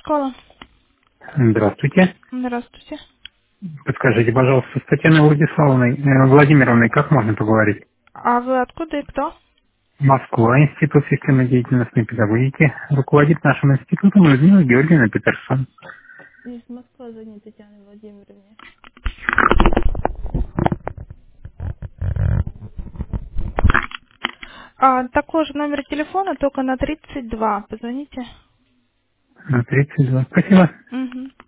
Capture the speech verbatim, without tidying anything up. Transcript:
школа. Здравствуйте. Здравствуйте. Подскажите, пожалуйста, с Татьяной Владиславовной, э, Владимировной, как можно поговорить? А вы откуда и кто? Москва, Институт системной деятельности и педагогики. Руководит нашим институтом Людмила Георгиевна Петерсон. Из Москвы звонит Татьяна Владимировна. А, такой же номер телефона, только на тридцать два. Позвоните. На тридцать два. Спасибо. Угу.